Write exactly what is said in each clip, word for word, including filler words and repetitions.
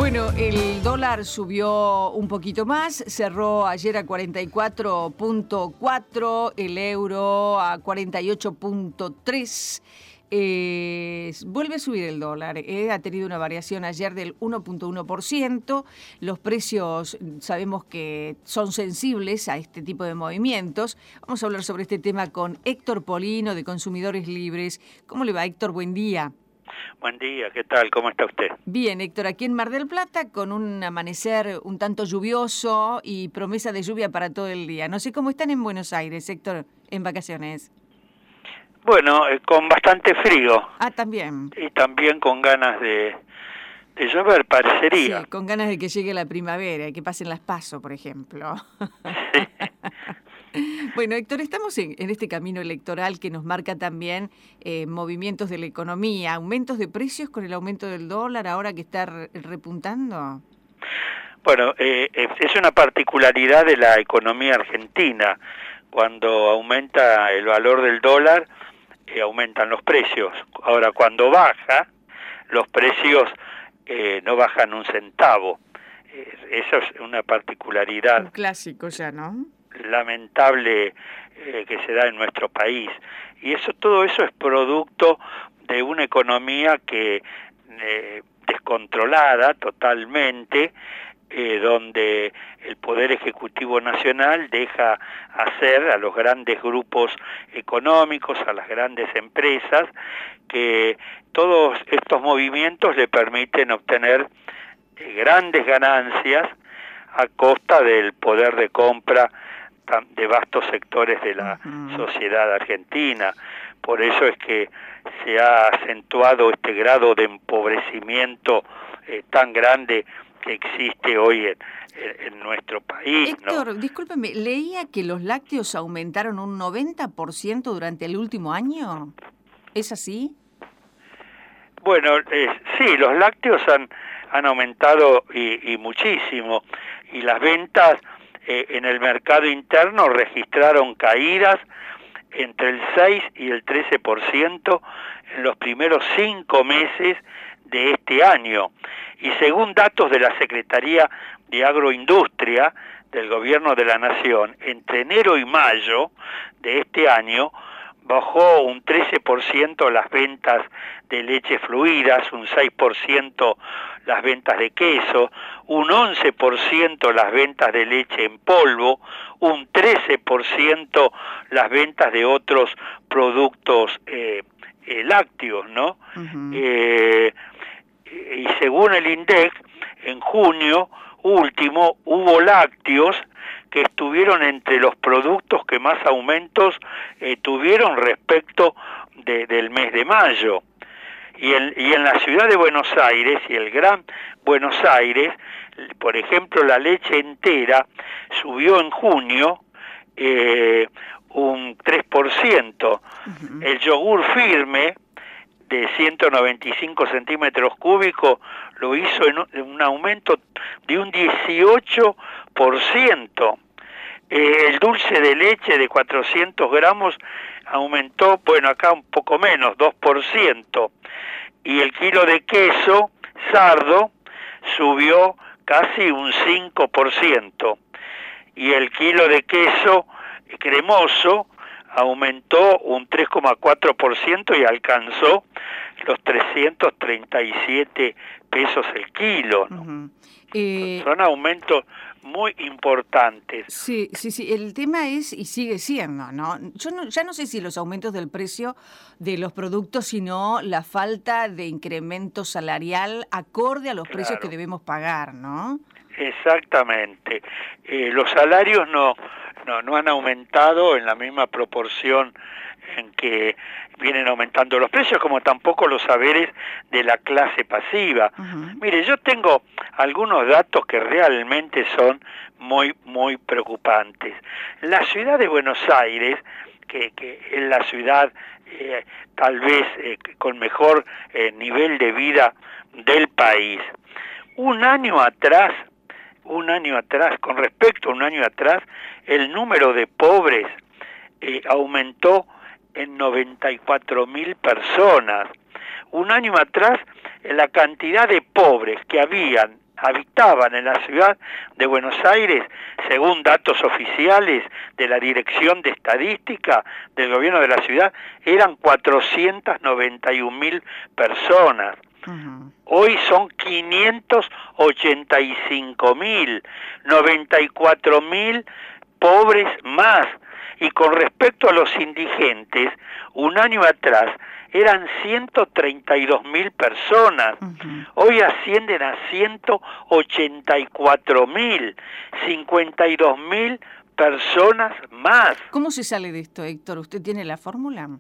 Bueno, el dólar subió un poquito más, cerró ayer a cuarenta y cuatro punto cuatro, el euro a cuarenta y ocho punto tres. Eh, vuelve a subir el dólar, eh, ha tenido una variación ayer del uno punto uno por ciento. Los precios sabemos que son sensibles a este tipo de movimientos. Vamos a hablar sobre este tema con Héctor Polino de Consumidores Libres. ¿Cómo le va, Héctor? Buen día. Buen día, ¿qué tal? ¿Cómo está usted? Bien, Héctor, aquí en Mar del Plata con un amanecer un tanto lluvioso y promesa de lluvia para todo el día. No sé cómo están en Buenos Aires, Héctor, en vacaciones. Bueno, eh, con bastante frío. Ah, también. Y también con ganas de, de llover, parecería. Sí, con ganas de que llegue la primavera y que pasen las PASO, por ejemplo. Sí. Bueno, Héctor, estamos en, en este camino electoral que nos marca también eh, movimientos de la economía, aumentos de precios con el aumento del dólar ahora que está re- repuntando. Bueno, eh, es una particularidad de la economía argentina. Cuando aumenta el valor del dólar, eh, aumentan los precios. Ahora, cuando baja, los precios eh, no bajan un centavo. Eh, eso es una particularidad. Un clásico ya, ¿no? Lamentable eh, que se da en nuestro país, y eso todo eso es producto de una economía que eh, descontrolada totalmente, eh, donde el Poder Ejecutivo Nacional deja hacer a los grandes grupos económicos, a las grandes empresas, que todos estos movimientos le permiten obtener eh, grandes ganancias a costa del poder de compra de vastos sectores de la uh-huh. sociedad argentina. Por eso es que se ha acentuado este grado de empobrecimiento eh, tan grande que existe hoy en, en, en nuestro país. Héctor, ¿no? discúlpeme, leía que los lácteos aumentaron un noventa por ciento durante el último año. ¿Es así? Bueno, eh, sí, los lácteos han, han aumentado y, y muchísimo, y las ventas en el mercado interno registraron caídas entre el seis y el trece por ciento en los primeros cinco meses de este año. Y según datos de la Secretaría de Agroindustria del Gobierno de la Nación, entre enero y mayo de este año bajó un trece por ciento las ventas de leche fluidas, un seis por ciento las ventas de queso, un once por ciento las ventas de leche en polvo, un trece por ciento las ventas de otros productos eh, eh, lácteos, ¿no? Uh-huh. Eh, y según el INDEC, en junio último hubo lácteos que estuvieron entre los productos que más aumentos eh, tuvieron respecto de, del mes de mayo. Y en, y en la ciudad de Buenos Aires y el Gran Buenos Aires, por ejemplo, la leche entera subió en junio eh, un tres por ciento. Uh-huh. El yogur firme de ciento noventa y cinco centímetros cúbicos lo hizo en un, en un aumento de un dieciocho por ciento. Eh, el dulce de leche de cuatrocientos gramos aumentó, bueno, acá un poco menos, dos por ciento. Y el kilo de queso sardo subió casi un cinco por ciento. Y el kilo de queso cremoso aumentó un tres coma cuatro por ciento y alcanzó los trescientos treinta y siete pesos el kilo, ¿no? Uh-huh. eh... Son aumentos muy importantes. Sí, sí, sí. El tema es, y sigue siendo, ¿no? Yo no, ya no sé si los aumentos del precio de los productos, sino la falta de incremento salarial acorde a los claro. precios que debemos pagar, ¿no? Exactamente. Eh, los salarios no, no, no han aumentado en la misma proporción en que vienen aumentando los precios, como tampoco los saberes de la clase pasiva. Uh-huh. Mire, yo tengo algunos datos que realmente son muy, muy preocupantes. La ciudad de Buenos Aires, que, que es la ciudad eh, tal vez eh, con mejor eh, nivel de vida del país, un año atrás, un año atrás, con respecto a un año atrás, el número de pobres eh, aumentó en noventa y cuatro mil personas. Un año atrás, la cantidad de pobres que habían habitaban en la ciudad de Buenos Aires, según datos oficiales de la Dirección de Estadística del gobierno de la ciudad, eran cuatrocientas noventa y un mil personas. Uh-huh. Hoy son quinientos ochenta y cinco mil, noventa y cuatro mil pobres más. Y con respecto a los indigentes, un año atrás eran ciento treinta y dos mil personas, uh-huh. Hoy ascienden a ciento ochenta y cuatro mil, cincuenta y dos mil personas más. ¿Cómo se sale de esto, Héctor? ¿Usted tiene la fórmula?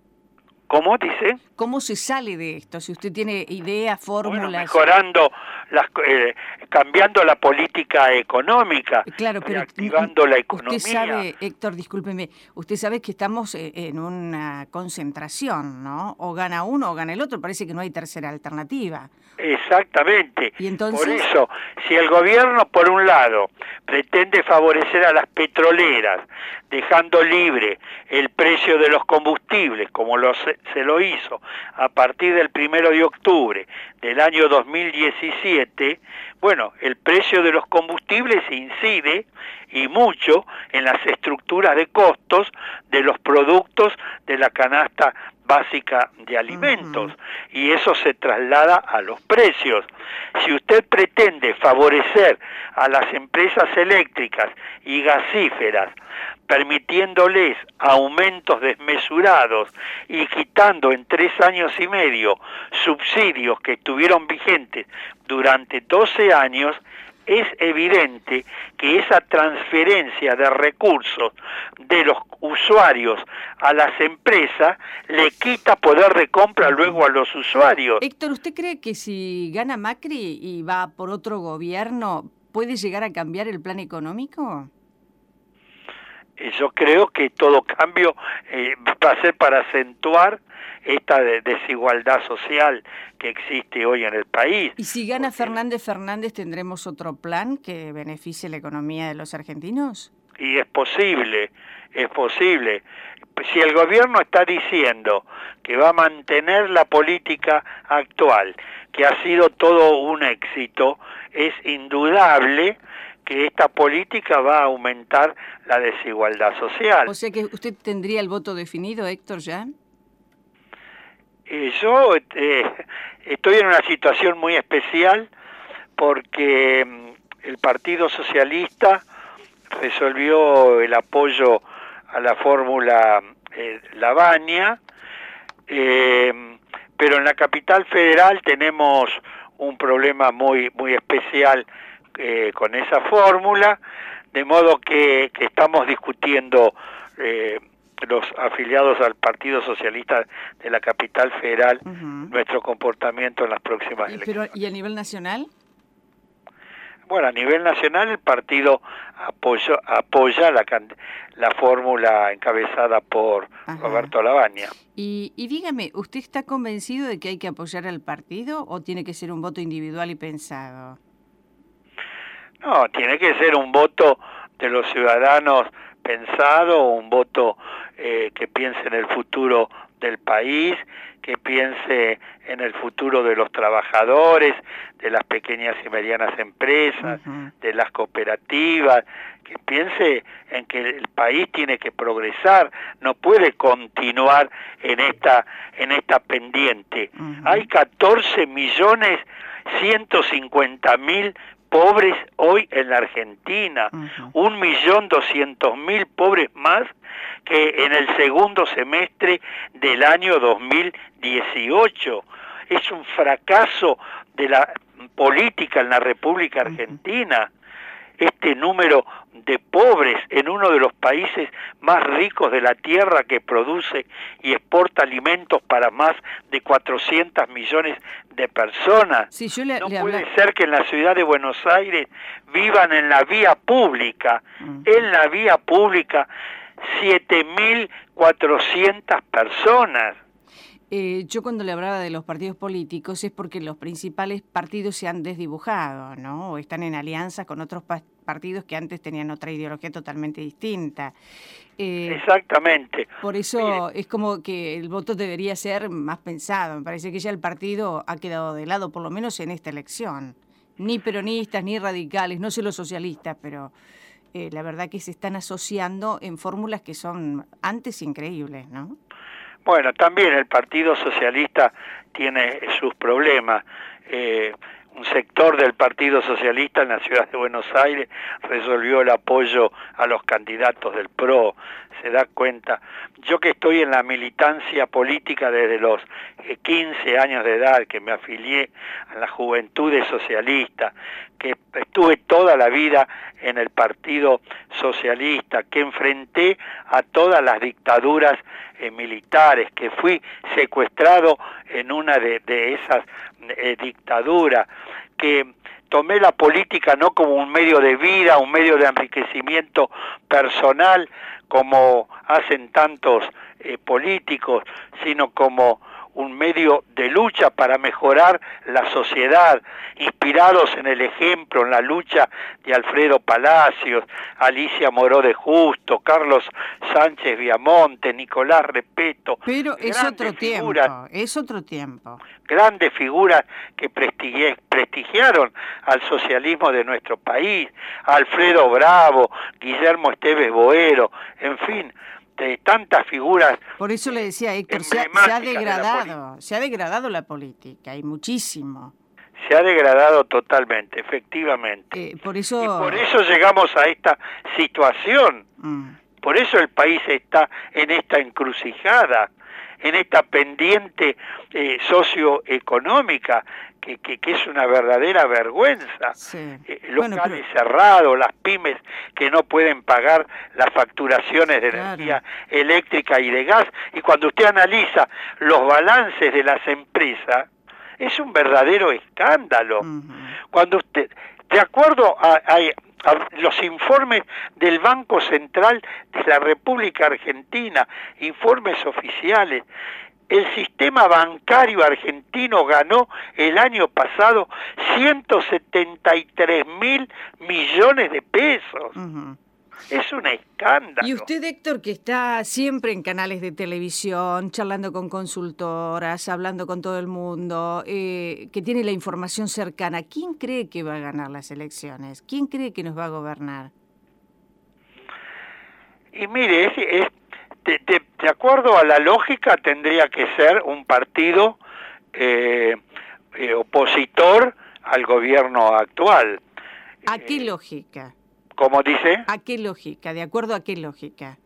¿Cómo dice? ¿Cómo se sale de esto? Si usted tiene ideas, fórmulas... Bueno, mejorando, las, eh, cambiando la política económica, claro, pero activando la economía. Usted sabe, Héctor, discúlpeme, usted sabe que estamos en una concentración, ¿no? O gana uno o gana el otro, parece que no hay tercera alternativa. Exactamente. ¿Y entonces? Por eso, si el gobierno, por un lado, pretende favorecer a las petroleras, dejando libre el precio de los combustibles, como lo, se lo hizo a partir del primero de octubre del año dos mil diecisiete, bueno, el precio de los combustibles incide y mucho en las estructuras de costos de los productos de la canasta básica de alimentos, uh-huh. Y eso se traslada a los precios. Si usted pretende favorecer a las empresas eléctricas y gasíferas, permitiéndoles aumentos desmesurados y quitando en tres años y medio subsidios que estuvieron vigentes durante doce años, es evidente que esa transferencia de recursos de los usuarios a las empresas le quita poder de compra luego a los usuarios. Héctor, ¿usted cree que si gana Macri y va por otro gobierno, puede llegar a cambiar el plan económico? Yo creo que todo cambio eh, va a ser para acentuar esta de desigualdad social que existe hoy en el país. ¿Y si gana Porque... Fernández Fernández, tendremos otro plan que beneficie la economía de los argentinos? Y es posible, es posible. Si el gobierno está diciendo que va a mantener la política actual, que ha sido todo un éxito, es indudable que esta política va a aumentar la desigualdad social. O sea que usted tendría el voto definido, Héctor, ¿ya? Eh, yo eh, estoy en una situación muy especial porque mm, el Partido Socialista resolvió el apoyo a la fórmula eh, Lavagna, eh, pero en la capital federal tenemos un problema muy muy especial eh, con esa fórmula, de modo que, que estamos discutiendo eh, los afiliados al Partido Socialista de la capital federal, uh-huh. nuestro comportamiento en las próximas ¿Y, elecciones. Pero, ¿Y a nivel nacional? Bueno, a nivel nacional el partido apoyó, apoya la, la fórmula encabezada por Ajá. Roberto Lavagna. Y, y dígame, ¿usted está convencido de que hay que apoyar al partido o tiene que ser un voto individual y pensado? No, tiene que ser un voto de los ciudadanos pensado, un voto eh, que piense en el futuro del país, que piense en el futuro de los trabajadores, de las pequeñas y medianas empresas, uh-huh. de las cooperativas, que piense en que el país tiene que progresar, no puede continuar en esta en esta pendiente. Uh-huh. Hay catorce millones ciento cincuenta mil pobres hoy en la Argentina, uh-huh. un millón doscientos mil pobres más que en el segundo semestre del año dos mil dieciocho. Es un fracaso de la política en la República Argentina. Uh-huh. Este número de pobres en uno de los países más ricos de la tierra, que produce y exporta alimentos para más de cuatrocientos millones de personas. Sí, yo le, no le puede habla... ser que en la ciudad de Buenos Aires vivan en la vía pública, uh-huh. en la vía pública, siete mil cuatrocientas personas. Eh, yo cuando le hablaba de los partidos políticos es porque los principales partidos se han desdibujado, ¿no? O están en alianza con otros pa- partidos que antes tenían otra ideología totalmente distinta. Eh, Exactamente. Por eso Mire. es como que el voto debería ser más pensado. Me parece que ya el partido ha quedado de lado, por lo menos en esta elección. Ni peronistas, ni radicales, no sé los socialistas, pero eh, la verdad que se están asociando en fórmulas que son antes increíbles, ¿no? Bueno, también el Partido Socialista tiene sus problemas. Eh, un sector del Partido Socialista en la ciudad de Buenos Aires resolvió el apoyo a los candidatos del P R O, se da cuenta. Yo que estoy en la militancia política desde los quince años de edad, que me afilié a las Juventudes Socialistas, que estuve toda la vida en el Partido Socialista, que enfrenté a todas las dictaduras eh, militares, que fui secuestrado en una de, de esas eh, dictaduras, que tomé la política no como un medio de vida, un medio de enriquecimiento personal, como hacen tantos eh, políticos, sino como un medio de lucha para mejorar la sociedad, inspirados en el ejemplo, en la lucha de Alfredo Palacios, Alicia Moró de Justo, Carlos Sánchez Viamonte, Nicolás Repeto. Pero es otro figuras, tiempo, es otro tiempo. Grandes figuras que prestigié, prestigiaron al socialismo de nuestro país, Alfredo Bravo, Guillermo Esteves Boero, en fin, de tantas figuras. Por eso le decía Héctor, se ha, se ha degradado, se ha degradado la política, y muchísimo. Se ha degradado totalmente, efectivamente. Eh, por eso... Y por eso llegamos a esta situación. Mm. Por eso el país está en esta encrucijada, en esta pendiente eh, socioeconómica, que, que, que es una verdadera vergüenza. Sí. Eh, locales bueno, pero... cerrados, las pymes que no pueden pagar las facturaciones de claro. energía eléctrica y de gas. Y cuando usted analiza los balances de las empresas, es un verdadero escándalo. Uh-huh. Cuando usted, de acuerdo a, a, a los informes del Banco Central de la República Argentina, informes oficiales, el sistema bancario argentino ganó el año pasado ciento setenta y tres mil millones de pesos. Uh-huh. Es un escándalo. Y usted, Héctor, que está siempre en canales de televisión, charlando con consultoras, hablando con todo el mundo, eh, que tiene la información cercana, ¿quién cree que va a ganar las elecciones? ¿Quién cree que nos va a gobernar? Y mire, es, es, de, de, de acuerdo a la lógica, tendría que ser un partido eh, eh, opositor al gobierno actual. ¿A qué eh, lógica? ¿Cómo dice? ¿A qué lógica? ¿De acuerdo a qué lógica?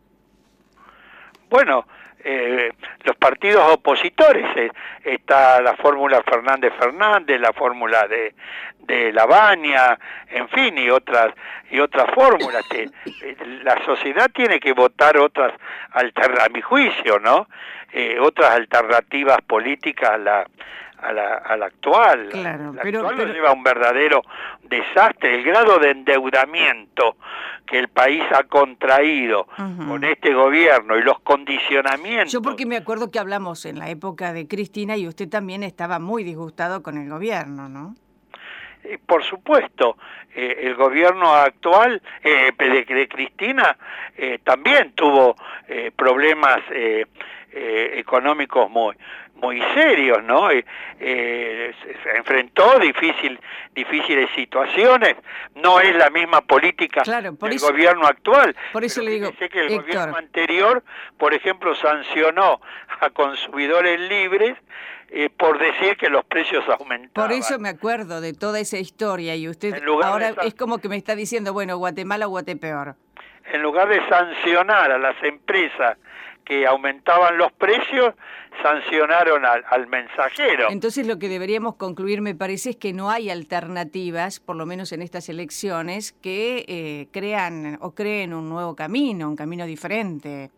Bueno, eh, los partidos opositores, eh, está la fórmula Fernández Fernández, la fórmula de, de Lavagna, en fin, y otras y otras fórmulas. que eh, la sociedad tiene que votar otras, alter, a mi juicio, ¿no? Eh, otras alternativas políticas a la a la, a la actual. Claro, la pero, actual pero... nos lleva a un verdadero desastre. El grado de endeudamiento que el país ha contraído uh-huh. con este gobierno y los condicionamientos. Yo porque me acuerdo que hablamos en la época de Cristina y usted también estaba muy disgustado con el gobierno, ¿no? Eh, por supuesto, eh, el gobierno actual eh, de, de Cristina eh, también tuvo eh, problemas eh, eh, económicos muy muy serios, ¿no? Eh, eh, se enfrentó difícil, difíciles situaciones, no es la misma política claro, del eso, gobierno actual. Por eso le digo, sé que el Héctor, gobierno anterior, por ejemplo, sancionó a consumidores libres eh, por decir que los precios aumentaban. Por eso me acuerdo de toda esa historia y usted ahora esa... es como que me está diciendo, bueno, Guatemala, Guatepeor. En lugar de sancionar a las empresas que aumentaban los precios, sancionaron al, al mensajero. Entonces lo que deberíamos concluir, me parece, es que no hay alternativas, por lo menos en estas elecciones, que eh, crean o creen un nuevo camino, un camino diferente.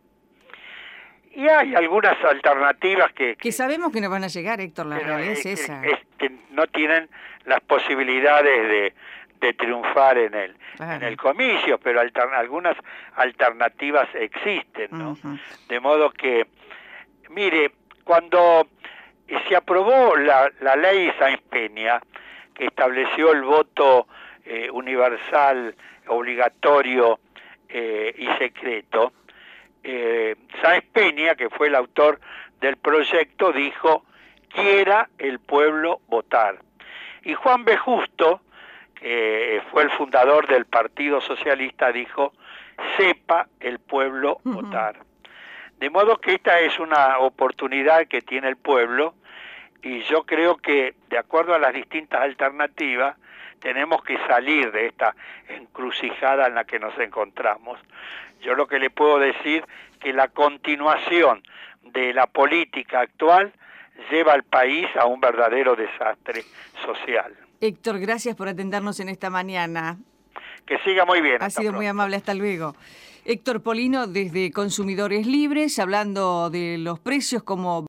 Y hay algunas alternativas que... Que, que sabemos que no van a llegar, Héctor, la realidad es, es esa. Es que no tienen las posibilidades de... de triunfar en el claro. en el comicio, pero alter, algunas alternativas existen, ¿no? Uh-huh. De modo que, mire, cuando se aprobó la, la ley Sáenz Peña, que estableció el voto eh, universal, obligatorio eh, y secreto, eh, Sáenz Peña, que fue el autor del proyecto, dijo, quiera el pueblo votar. Y Juan B. Justo que fue el fundador del Partido Socialista, dijo: sepa el pueblo uh-huh. votar. De modo que esta es una oportunidad que tiene el pueblo, y yo creo que, de acuerdo a las distintas alternativas, tenemos que salir de esta encrucijada en la que nos encontramos. Yo lo que le puedo decir que la continuación de la política actual lleva al país a un verdadero desastre social. Héctor, gracias por atendernos en esta mañana. Que siga muy bien. Ha sido pronto. Muy amable, hasta luego. Héctor Polino, desde Consumidores Libres, hablando de los precios como